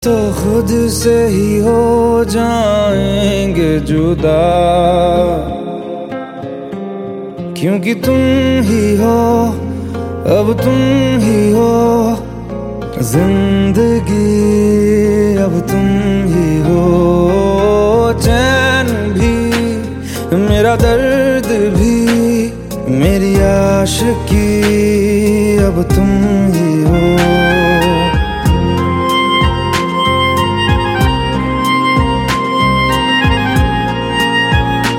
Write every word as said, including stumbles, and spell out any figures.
तो खुद से ही हो जाएंगे जुदा, क्योंकि तुम ही हो, अब तुम ही हो जिंदगी, अब तुम ही हो चैन भी, मेरा दर्द भी, मेरी आशिकी, अब तुम ही हो।